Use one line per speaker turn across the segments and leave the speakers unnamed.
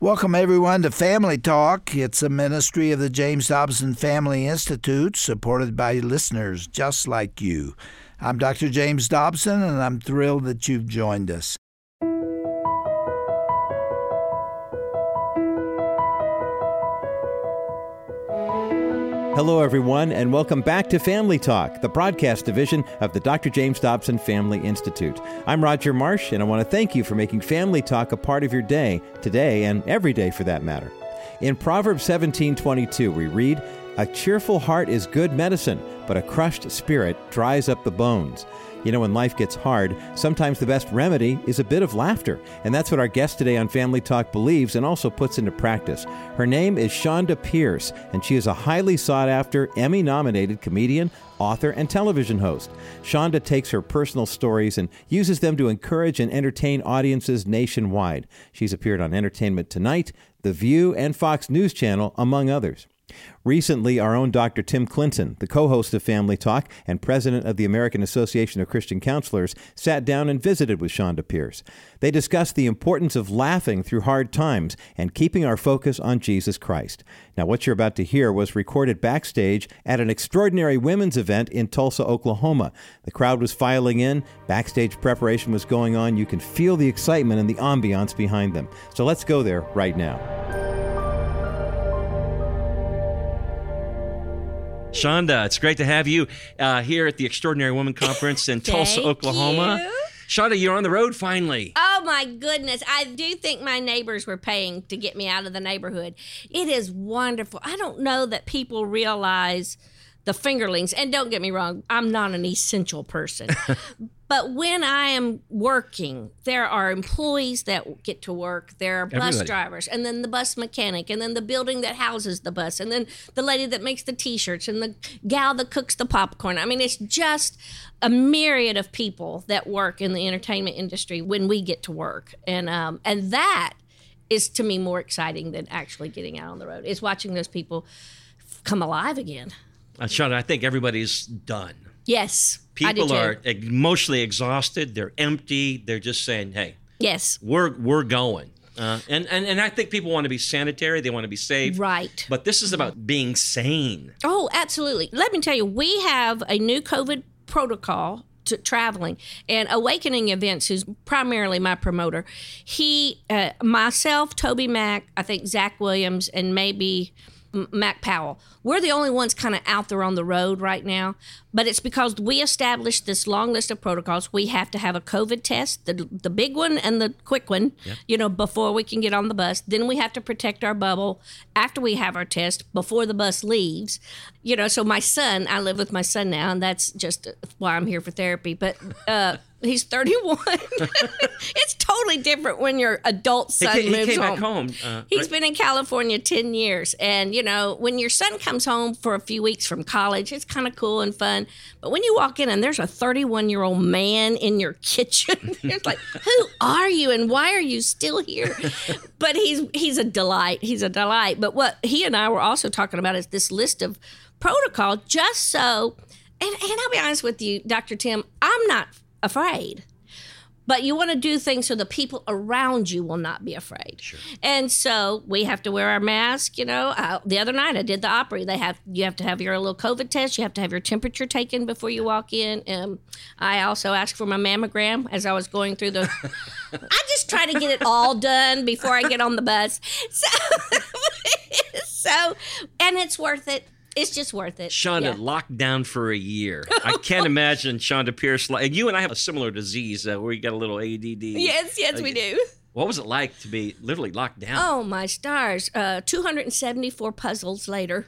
Welcome, everyone, to Family Talk. It's a ministry of the James Dobson Family Institute, supported by listeners just like you. I'm Dr. James Dobson, and I'm thrilled that you've joined us.
Hello, everyone, and welcome back to Family Talk, the broadcast division of the Dr. James Dobson Family Institute. I'm Roger Marsh, and I want to thank you for making Family Talk a part of your day, today and every day for that matter. In Proverbs 17:22, we read, "A cheerful heart is good medicine, but a crushed spirit dries up the bones." You know, when life gets hard, sometimes the best remedy is a bit of laughter. And that's what our guest today on Family Talk believes and also puts into practice. Her name is Chonda Pierce, and she is a highly sought-after, Emmy-nominated comedian, author, and television host. Chonda takes her personal stories and uses them to encourage and entertain audiences nationwide. She's appeared on Entertainment Tonight, The View, and Fox News Channel, among others. Recently, our own Dr. Tim Clinton, the co-host of Family Talk and president of the American Association of Christian Counselors, sat down and visited with Chonda Pierce. They discussed the importance of laughing through hard times and keeping our focus on Jesus Christ. Now, what you're about to hear was recorded backstage at an extraordinary women's event in Tulsa, Oklahoma. The crowd was filing in, backstage preparation was going on. You can feel the excitement and the ambiance behind them. So let's go there right now.
Chonda, it's great to have you here at the Extraordinary Woman Conference in Tulsa, Oklahoma.
You.
Chonda, you're on the road finally.
Oh, my goodness. I do think my neighbors were paying to get me out of the neighborhood. It is wonderful. I don't know that people realize the fingerlings. And don't get me wrong, I'm not an essential person. But when I am working, there are employees that get to work. There are bus drivers, and then the bus mechanic, and then the building that houses the bus, and then the lady that makes the T-shirts, and the gal that cooks the popcorn. I mean, it's just a myriad of people that work in the entertainment industry when we get to work. And that is, to me, more exciting than actually getting out on the road. It's watching those people come alive again.
Chonda, I think everybody's done.
Yes,
People are emotionally exhausted. They're empty. They're just saying, "Hey,
yes,
we're going." And I think people want to be sanitary. They want to be safe.
Right.
But this is about being sane.
Oh, absolutely. Let me tell you, we have a new COVID protocol to traveling, and Awakening Events, who's primarily my promoter. He, myself, Toby Mack, I think Zach Williams, and maybe Mac Powell. We're the only ones kind of out there on the road right now, but it's because we established this long list of protocols. We have to have a COVID test, the big one and the quick one, before we can get on the bus. Then we have to protect our bubble after we have our test before the bus leaves. So my son, I live with my son now, and that's just why I'm here for therapy, but he's 31. It's totally different when your adult son moves home.
He came back home.
He's been in California 10 years. And, when your son comes home for a few weeks from college, it's kind of cool and fun. But when you walk in and there's a 31-year-old man in your kitchen, it's like, who are you and why are you still here? But he's a delight. He's a delight. But what he and I were also talking about is this list of protocol just so, and I'll be honest with you, Dr. Tim, I'm not afraid. But you want to do things so the people around you will not be afraid.
Sure. And
so we have to wear our mask. The other night I did the Opry. You have to have your little COVID test. You have to have your temperature taken before you walk in. I also asked for my mammogram as I was going through the. I just try to get it all done before I get on the bus. So and it's worth it. It's just worth it.
Chonda, locked down for a year. I can't imagine Chonda Pierce. You and I have a similar disease where you got a little ADD.
Yes, we do.
What was it like to be literally locked down?
Oh, my stars. 274 puzzles later.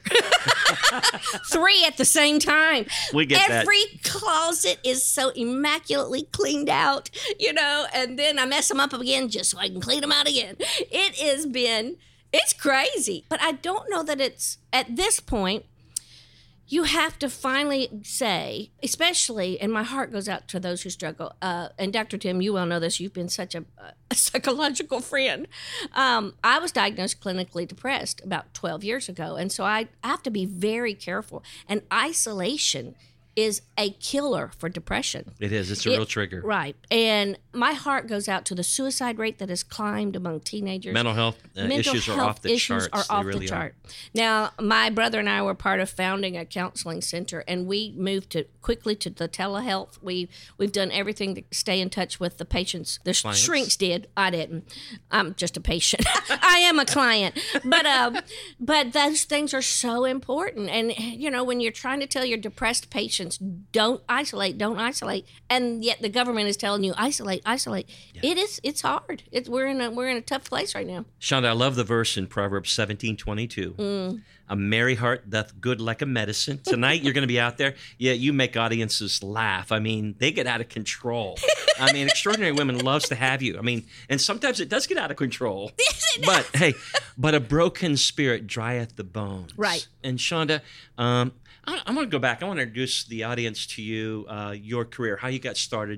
3 at the same time.
We get
Every closet is so immaculately cleaned out, and then I mess them up again just so I can clean them out again. It's crazy. But I don't know that it's, at this point, you have to finally say, especially, and my heart goes out to those who struggle, and Dr. Tim, you well know this, you've been such a psychological friend. I was diagnosed clinically depressed about 12 years ago, and so I have to be very careful. And isolation is a killer for depression.
It is. It's a real trigger.
Right. And my heart goes out to the suicide rate that has climbed among teenagers.
Mental health issues are off the charts. They really are.
Now, my brother and I were part of founding a counseling center, and we moved quickly to the telehealth. We've done everything to stay in touch with the patients. The shrinks did. I didn't. I'm just a patient. I am a client. But those things are so important. And, you know, when you're trying to tell your depressed patients, don't isolate, and yet the government is telling you isolate. Yeah. It's hard. We're in a tough place right now.
Shonda, I love the verse in Proverbs 17:22. A merry heart doth good like a medicine. Tonight you're going to be out there. Yeah, you make audiences laugh. I mean, they get out of control. I mean, Extraordinary Women loves to have you. I mean, and sometimes it does get out of control.
Yes, it does.
But hey, a broken spirit drieth the bones.
Right.
And Shonda, I want to go back. I want to introduce the audience to you, your career, how you got started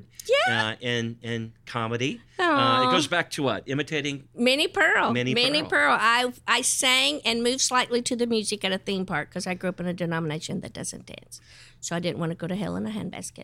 in comedy. It goes back to what? Imitating?
Minnie Pearl.
Minnie
Pearl. I sang and moved slightly to the music at a theme park because I grew up in a denomination that doesn't dance. So I didn't want to go to hell in a handbasket.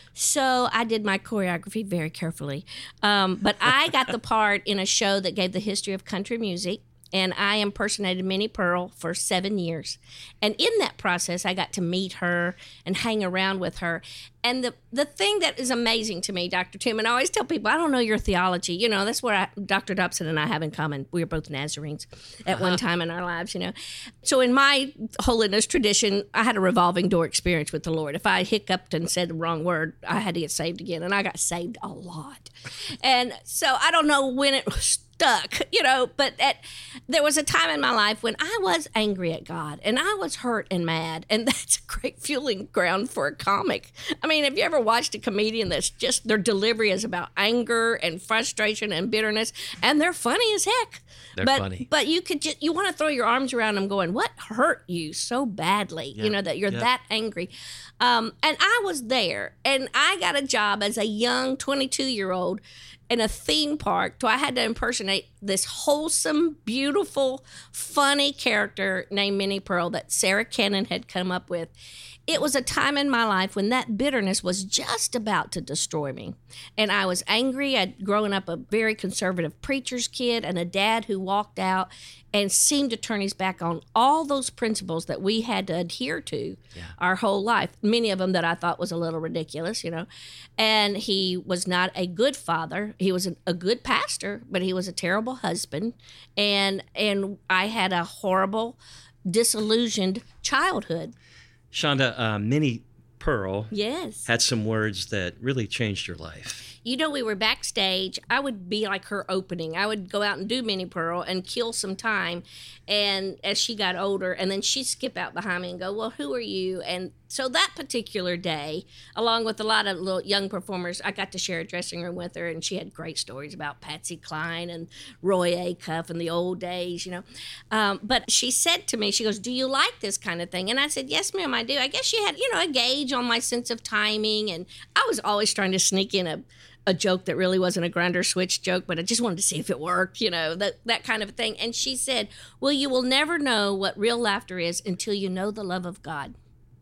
So I did my choreography very carefully. But I got the part in a show that gave the history of country music. And I impersonated Minnie Pearl for 7 years. And in that process, I got to meet her and hang around with her. And the thing that is amazing to me, Dr. Tim, and I always tell people, I don't know your theology. You know, that's what Dr. Dobson and I have in common. We are both Nazarenes at one time in our lives, you know. So in my holiness tradition, I had a revolving door experience with the Lord. If I hiccuped and said the wrong word, I had to get saved again. And I got saved a lot. And so I don't know when it was stuck, you know, but there was a time in my life when I was angry at God and I was hurt and mad, and that's a great fueling ground for a comic. I mean, have you ever watched a comedian that's just, their delivery is about anger and frustration and bitterness, and they're funny as heck.
They're funny.
But you want to throw your arms around them going, what hurt you so badly, you know, that you're that angry. And I was there, and I got a job as a young 22-year-old in a theme park. So I had to impersonate this wholesome, beautiful, funny character named Minnie Pearl that Sarah Cannon had come up with. It was a time in my life when that bitterness was just about to destroy me. And I was angry. I'd grown up a very conservative preacher's kid and a dad who walked out and seemed to turn his back on all those principles that we had to adhere to our whole life. Many of them that I thought was a little ridiculous, you know. And he was not a good father. He was a good pastor, but he was a terrible husband. And I had a horrible, disillusioned childhood.
Shonda, Minnie Pearl had some words that really changed your life.
You know, we were backstage. I would be like her opening. I would go out and do Minnie Pearl and kill some time. And as she got older, and then she'd skip out behind me and go, well, who are you? And so that particular day, along with a lot of little young performers, I got to share a dressing room with her, and she had great stories about Patsy Cline and Roy Acuff and the old days, you know. But she said to me, she goes, do you like this kind of thing? And I said, yes, ma'am, I do. I guess she had, you know, a gauge on my sense of timing, and I was always trying to sneak in a joke that really wasn't a grinder switch joke, but I just wanted to see if it worked, you know, that kind of a thing. And she said, well, you will never know what real laughter is until you know the love of God.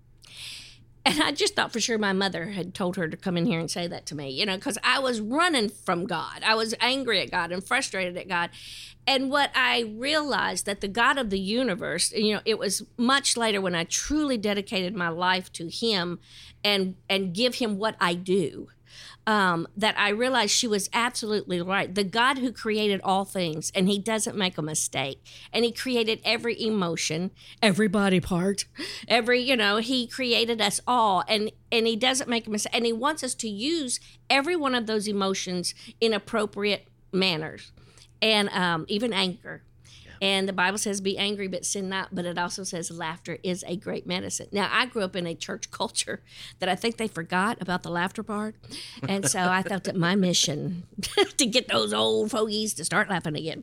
And I just thought for sure my mother had told her to come in here and say that to me, you know, because I was running from God. I was angry at God and frustrated at God. And what I realized that the God of the universe, you know, it was much later when I truly dedicated my life to him and give him what I do. That I realized she was absolutely right. The God who created all things, and he doesn't make a mistake. And he created every emotion, every body part, he created us all. And he doesn't make a mistake. And he wants us to use every one of those emotions in appropriate manners. And even anger. And the Bible says, be angry, but sin not. But it also says laughter is a great medicine. Now, I grew up in a church culture that I think they forgot about the laughter part. And so I felt it my mission to get those old fogies to start laughing again.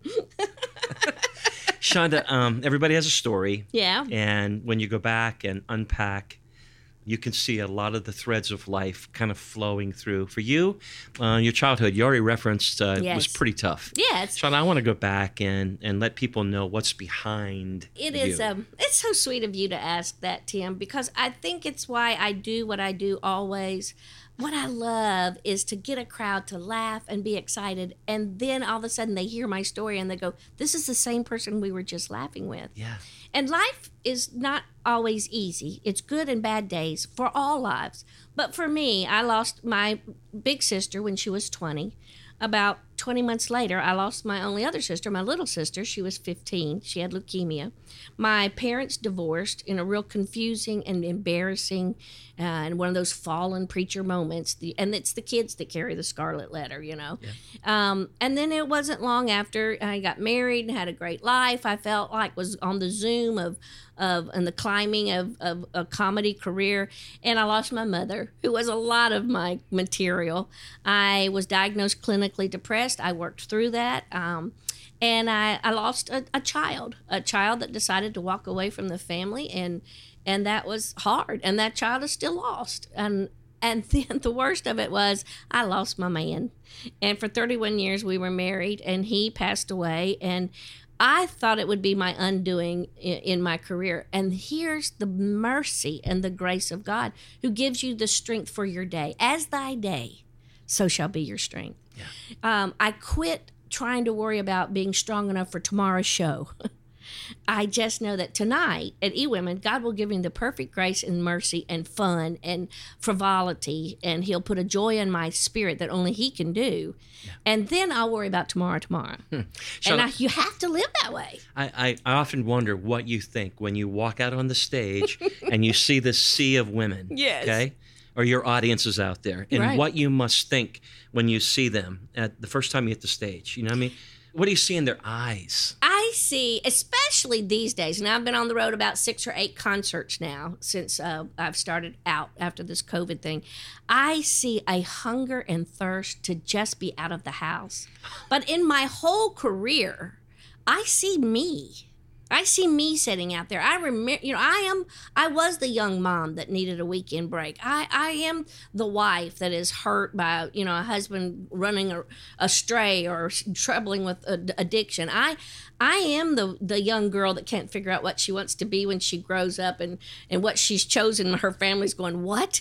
Shonda, everybody has a story.
Yeah.
And when you go back and unpack you can see a lot of the threads of life kind of flowing through. For you, your childhood, you already referenced, was pretty tough.
Yes.
Sean, I want to go back and let people know what's behind
It
you.
is. It's so sweet of you to ask that, Tim, because I think it's why I do what I do always. What I love is to get a crowd to laugh and be excited, and then all of a sudden they hear my story and they go, this is the same person we were just laughing with.
Yeah.
And life is not always easy. It's good and bad days for all lives. But for me, I lost my big sister when she was 20. About 20 months later, I lost my only other sister, my little sister. She was 15. She had leukemia. My parents divorced in a real confusing and embarrassing and one of those fallen preacher moments. And it's the kids that carry the scarlet letter, you know. Yeah. And then it wasn't long after I got married and had a great life. I felt like was on the Zoom of and the climbing of a comedy career, and I lost my mother, who was a lot of my material. I was diagnosed clinically depressed. I worked through that, and I lost a child that decided to walk away from the family, and that was hard. And that child is still lost. And then the worst of it was I lost my man, and for 31 years we were married, and he passed away, and I thought it would be my undoing in my career. And here's the mercy and the grace of God, who gives you the strength for your day. As thy day, so shall be your strength. Yeah. I quit trying to worry about being strong enough for tomorrow's show. I just know that tonight at eWomen, God will give me the perfect grace and mercy and fun and frivolity, and he'll put a joy in my spirit that only he can do. Yeah. And then I'll worry about tomorrow. And you have to live that way.
I often wonder what you think when you walk out on the stage and you see this sea of women.
Yes.
Okay? Or your audiences out there, and
right.
what you must think when you see them at the first time you hit the stage. You know what I mean? What do you see in their eyes?
I see, especially these days, and I've been on the road about 6 or 8 concerts now since I've started out after this COVID thing. I see a hunger and thirst to just be out of the house. But in my whole career, I see me. I see me sitting out there. I remember, I was the young mom that needed a weekend break. I am the wife that is hurt by, a husband running astray or troubling with addiction. I am the young girl that can't figure out what she wants to be when she grows up, and what she's chosen. Her family's going, what?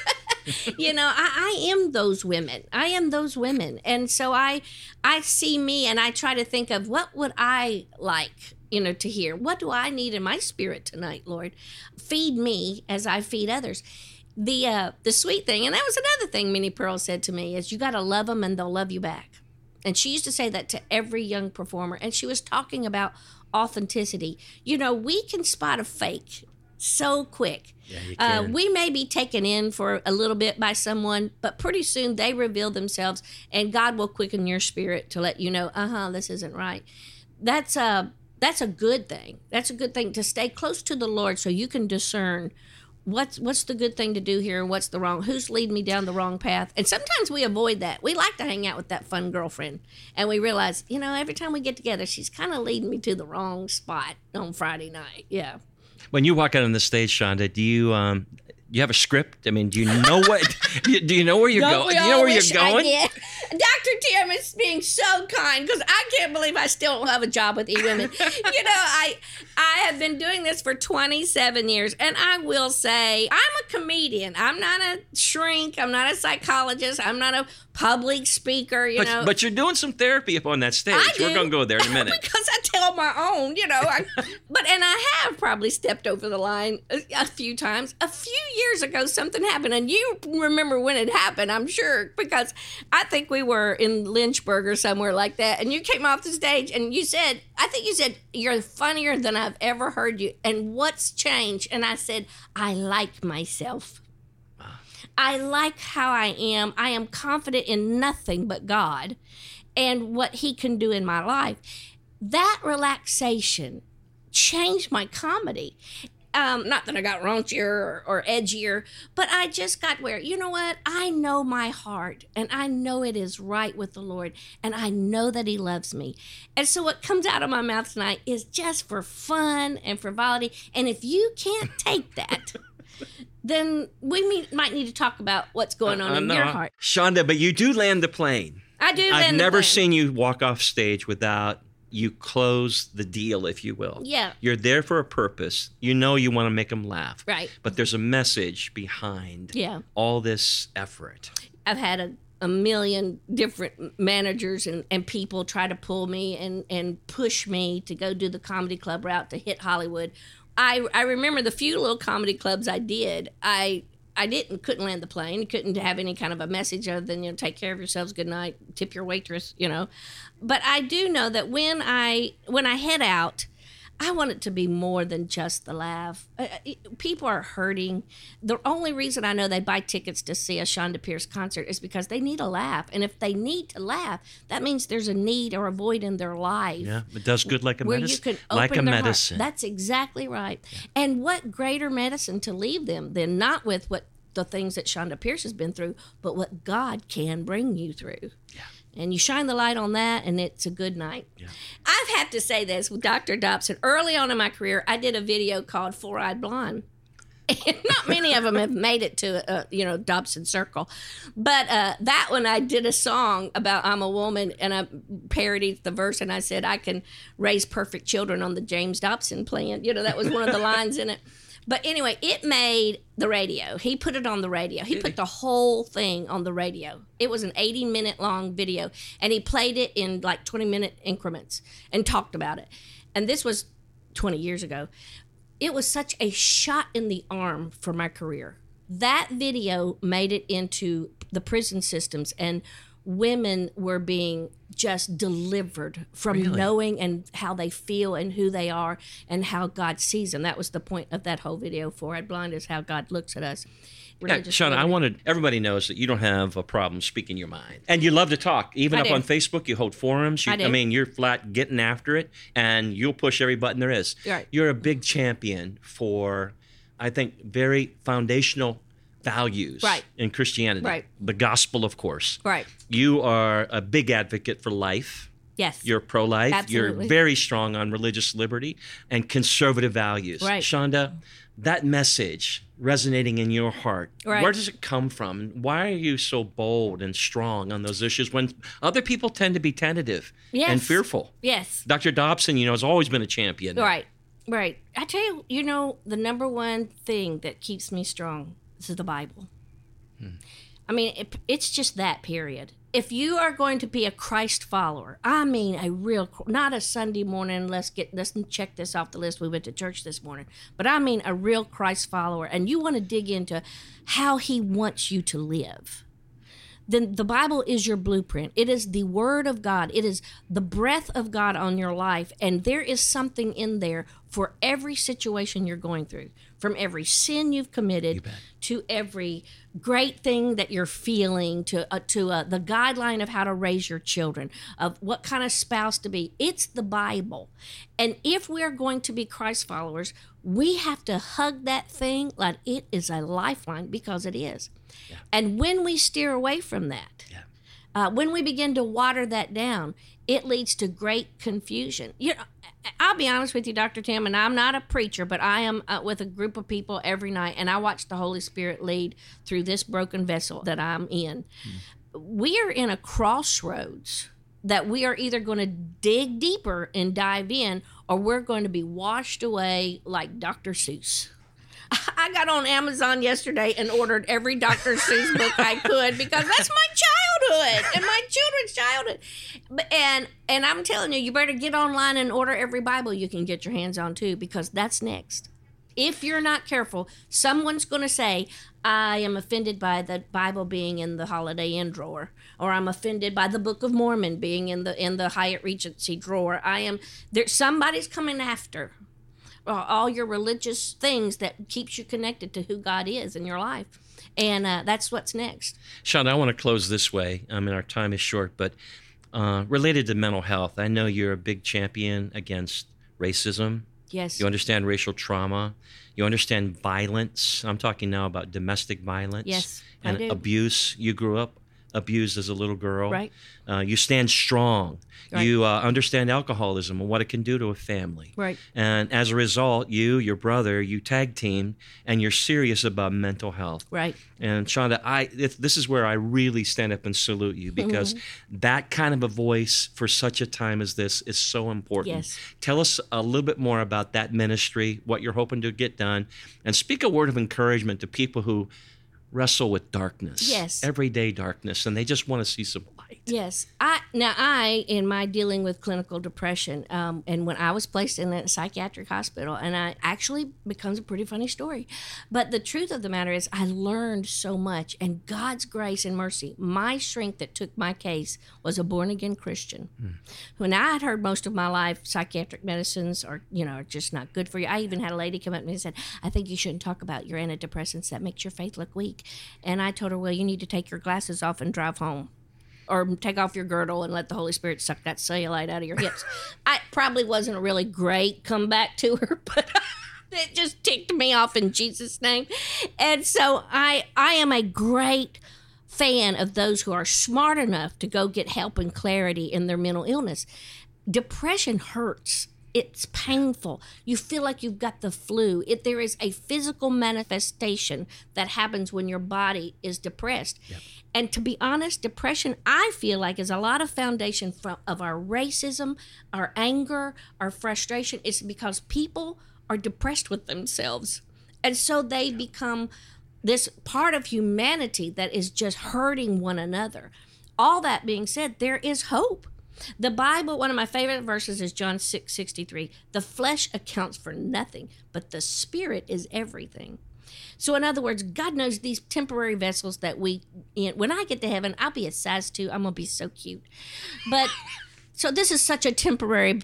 I am those women. I am those women. And so I see me, and I try to think of what would I like, to hear. What do I need in my spirit tonight, Lord? Feed me as I feed others. The sweet thing, and that was another thing Minnie Pearl said to me, is you got to love them and they'll love you back. And she used to say that to every young performer. And she was talking about authenticity. We can spot a fake so quick.
Yeah, you can.
We may be taken in for a little bit by someone, but pretty soon they reveal themselves, and God will quicken your spirit to let you know, this isn't right. That's a good thing. That's a good thing, to stay close to the Lord so you can discern what's the good thing to do here and what's the wrong, who's leading me down the wrong path. And sometimes we avoid that. We like to hang out with that fun girlfriend, and we realize, every time we get together, she's kind of leading me to the wrong spot on Friday night. Yeah.
When you walk out on the stage, Shonda, do you have a script? I mean, do you know do you know where you're going? Do you know where you're going?
Dr. Tim is being so kind, because I can't believe I still don't have a job with eWomen. I have been doing this for 27 years, and I will say I'm a comedian. I'm not a shrink. I'm not a psychologist. I'm not a public speaker,
But you're doing some therapy up on that stage. We're going to go there in a minute.
Because I tell my own, and I have probably stepped over the line a few times. A few years ago, something happened, and you remember when it happened, I'm sure, because I think we were in Lynchburg or somewhere like that, and you came off the stage, and I think you said, you're funnier than I've ever heard you, and what's changed? And I said, I like myself. I like how I am. I am confident in nothing but God and what he can do in my life. That relaxation changed my comedy. Not that I got raunchier or edgier, but I just got where, I know my heart, and I know it is right with the Lord, and I know that he loves me. And so what comes out of my mouth tonight is just for fun and frivolity. And if you can't take that, then we might need to talk about what's going on in your heart.
Shonda, but you do land the plane.
I do land the plane.
I've never seen you walk off stage without you close the deal, if you will.
Yeah.
You're there for a purpose. You know you want to make them laugh.
Right.
But there's a message behind all this effort.
I've had a million different managers and people try to pull me and push me to go do the comedy club route to hit Hollywood. I remember the few little comedy clubs I did, I couldn't land the plane, couldn't have any kind of a message other than, take care of yourselves, good night, tip your waitress, But I do know that when I head out, I want it to be more than just the laugh. People are hurting. The only reason I know they buy tickets to see a Shonda Pierce concert is because they need a laugh. And if they need to laugh, that means there's a need or a void in their life.
Yeah, it does good like a
where
medicine.
You can open their heart. That's exactly right. Yeah. And what greater medicine to leave them than not with what the things that Shonda Pierce has been through, but what God can bring you through. Yeah. And you shine the light on that, and it's a good night. Yeah. I've had to say this with Dr. Dobson. Early on in my career, I did a video called Four-Eyed Blonde. And not many of them have made it to, Dobson Circle. But that one, I did a song about I'm a woman, and I parodied the verse, and I said, I can raise perfect children on the James Dobson plan. That was one of the lines in it. But anyway, it made the radio. He put it on the radio. He put the whole thing on the radio. It was an 80-minute long video, and he played it in like 20-minute increments and talked about it. And this was 20 years ago. It was such a shot in the arm for my career. That video made it into the prison systems, and women were being just delivered from knowing and how they feel and who they are and how God sees them. That was the point of that whole video. Four-Eyed Blind is how God looks at us.
Yeah, Shonda, everybody knows that you don't have a problem speaking your mind. And you love to talk. Even up on Facebook, you hold forums. You're flat getting after it, and you'll push every button there is.
Right.
You're a big champion for, I think, very foundational values in Christianity.
Right.
The gospel, of course.
Right.
You are a big advocate for life.
Yes.
You're pro-life.
Absolutely.
You're very strong on religious liberty and conservative values.
Right.
Shonda, that message resonating in your heart, where does it come from? Why are you so bold and strong on those issues when other people tend to be tentative and fearful?
Yes.
Dr. Dobson, has always been a champion.
Right. I tell you, the number one thing that keeps me strong is the Bible. I mean, it's just that, period. If you are going to be a Christ follower, not a Sunday morning, let's check this off the list, we went to church this morning, but I mean a real Christ follower, and you want to dig into how he wants you to live, then the Bible is your blueprint. It is the Word of God. It is the breath of God on your life, and there is something in there for every situation you're going through, from every sin you've committed to every great thing that you're feeling, to the guideline of how to raise your children, of what kind of spouse to be. It's the Bible. And if we're going to be Christ followers, we have to hug that thing like it is a lifeline, because it is. Yeah. And when we steer away from that, when we begin to water that down, it leads to great confusion. I'll be honest with you, Dr. Tim, and I'm not a preacher, but I am with a group of people every night, and I watch the Holy Spirit lead through this broken vessel that I'm in. We are in a crossroads that we are either going to dig deeper and dive in, or we're going to be washed away like Dr. Seuss. I got on Amazon yesterday and ordered every Dr. Seuss book I could, because that's my childhood and my children's childhood. And I'm telling you, you better get online and order every Bible you can get your hands on too, because that's next. If you're not careful, someone's going to say, I am offended by the Bible being in the Holiday Inn drawer, or I'm offended by the Book of Mormon being in the Hyatt Regency drawer. Somebody's coming after all your religious things that keeps you connected to who God is in your life. And that's what's next.
Shonda, I want to close this way. Our time is short, but related to mental health, I know you're a big champion against racism.
Yes.
You understand racial trauma. You understand violence. I'm talking now about domestic violence.
Yes,
and
I do.
Abuse. You grew up abused as a little girl.
Right.
You stand strong.
Right.
You understand alcoholism and what it can do to a family.
Right.
And as a result, your brother, you tag team, and you're serious about mental health.
Right.
And Shonda, this is where I really stand up and salute you, because that kind of a voice for such a time as this is so important.
Yes.
Tell us a little bit more about that ministry, what you're hoping to get done, and speak a word of encouragement to people who wrestle with darkness.
Yes.
Everyday darkness, and they just want to see some light.
Yes. I, in my dealing with clinical depression, and when I was placed in a psychiatric hospital, and I actually becomes a pretty funny story. But the truth of the matter is I learned so much, and God's grace and mercy, my strength that took my case was a born-again Christian. When I had heard most of my life, psychiatric medicines are just not good for you. I even had a lady come up to me and said, I think you shouldn't talk about your antidepressants. That makes your faith look weak. And I told her, well, you need to take your glasses off and drive home. Or take off your girdle and let the Holy Spirit suck that cellulite out of your hips. I probably wasn't a really great comeback to her, but it just ticked me off in Jesus' name. And so I am a great fan of those who are smart enough to go get help and clarity in their mental illness. Depression hurts. It's painful. You feel like you've got the flu. There is a physical manifestation that happens when your body is depressed. Yep. And to be honest, depression, I feel like, is a lot of foundation of our racism, our anger, our frustration. It's because people are depressed with themselves. And so they become this part of humanity that is just hurting one another. All that being said, there is hope. The Bible, one of my favorite verses is John 6:63. The flesh accounts for nothing, but the spirit is everything. So in other words, God knows these temporary vessels that when I get to heaven, I'll be a size 2. I'm going to be so cute. But so this is such a temporary,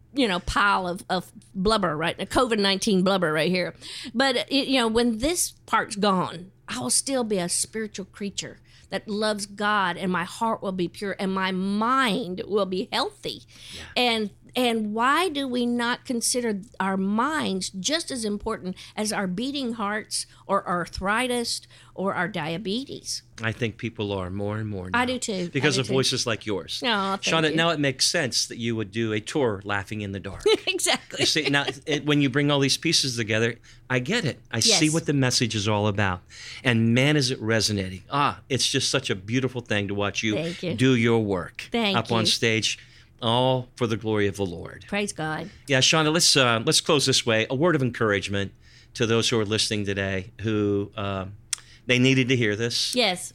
pile of blubber, right? A COVID-19 blubber right here. But, when this part's gone, I will still be a spiritual creature that loves God, and my heart will be pure, and my mind will be healthy. Yeah. And why do we not consider our minds just as important as our beating hearts or arthritis or our diabetes?
I think people are more and more now.
I do too.
Because of voices like yours.
Oh,
Shonda, now it makes sense that you would do a tour laughing in the dark.
Exactly.
You see, now, when you bring all these pieces together, I get it. I see what the message is all about. And man, is it resonating. It's just such a beautiful thing to watch you do your work up on stage. All for the glory of the Lord.
Praise God.
Yeah, Shonda, let's close this way. A word of encouragement to those who are listening today who they needed to hear this.
Yes.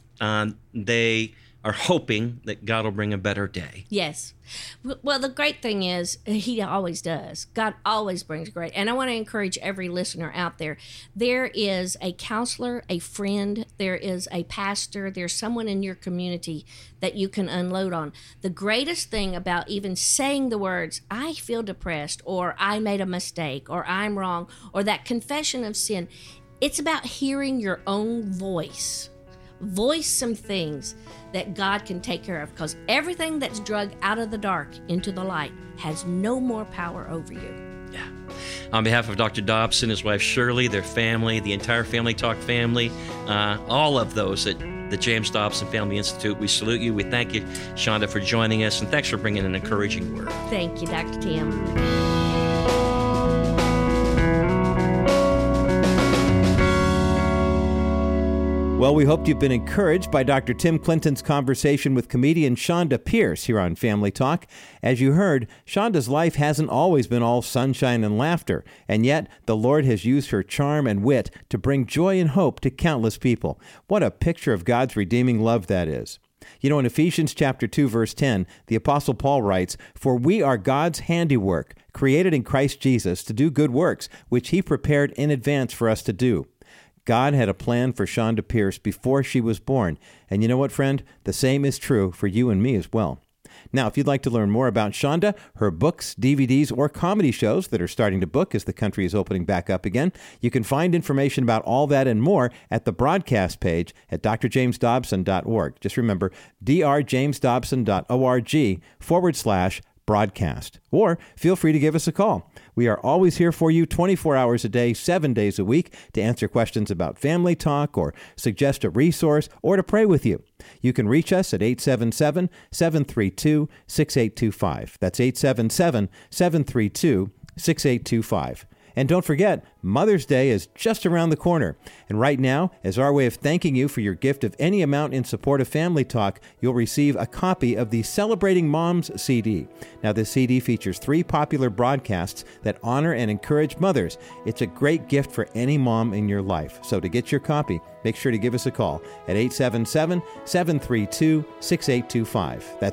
They are hoping that God will bring a better day.
Yes. Well, the great thing is he always does. God always brings great. And I want to encourage every listener out there. There is a counselor, a friend, there is a pastor, there's someone in your community that you can unload on. The greatest thing about even saying the words, I feel depressed, or I made a mistake, or I'm wrong, or that confession of sin, it's about hearing your own voice. Voice some things that God can take care of, because everything that's dragged out of the dark into the light has no more power over you.
Yeah. On behalf of Dr. Dobson, his wife Shirley, their family, the entire Family Talk family, all of those at the James Dobson Family Institute, we salute you. We thank you, Shonda, for joining us, and thanks for bringing an encouraging word.
Thank you, Dr. Tim.
Well, we hope you've been encouraged by Dr. Tim Clinton's conversation with comedian Shonda Pierce here on Family Talk. As you heard, Shonda's life hasn't always been all sunshine and laughter, and yet the Lord has used her charm and wit to bring joy and hope to countless people. What a picture of God's redeeming love that is. In Ephesians chapter 2, verse 10, the Apostle Paul writes, "For we are God's handiwork, created in Christ Jesus to do good works, which he prepared in advance for us to do." God had a plan for Shonda Pierce before she was born. And you know what, friend? The same is true for you and me as well. Now, if you'd like to learn more about Shonda, her books, DVDs, or comedy shows that are starting to book as the country is opening back up again, you can find information about all that and more at the broadcast page at drjamesdobson.org. Just remember, drjamesdobson.org/ broadcast. Or feel free to give us a call. We are always here for you 24 hours a day, 7 days a week to answer questions about family talk or suggest a resource or to pray with you. You can reach us at 877-732-6825. That's 877-732-6825. And don't forget, Mother's Day is just around the corner. And right now, as our way of thanking you for your gift of any amount in support of Family Talk, you'll receive a copy of the Celebrating Moms CD. Now, this CD features 3 popular broadcasts that honor and encourage mothers. It's a great gift for any mom in your life. So to get your copy, make sure to give us a call at 877-732-6825. That's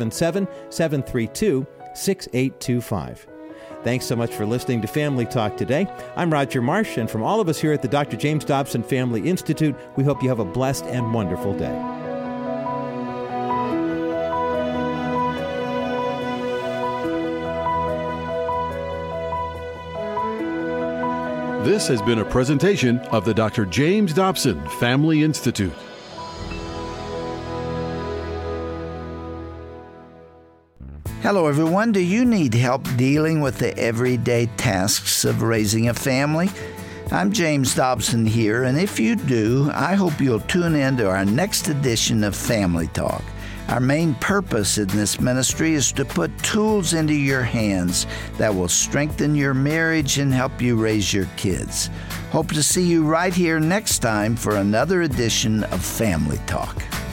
877-732-6825. Thanks so much for listening to Family Talk today. I'm Roger Marsh, and from all of us here at the Dr. James Dobson Family Institute, we hope you have a blessed and wonderful day.
This has been a presentation of the Dr. James Dobson Family Institute.
Hello, everyone. Do you need help dealing with the everyday tasks of raising a family? I'm James Dobson here, and if you do, I hope you'll tune in to our next edition of Family Talk. Our main purpose in this ministry is to put tools into your hands that will strengthen your marriage and help you raise your kids. Hope to see you right here next time for another edition of Family Talk.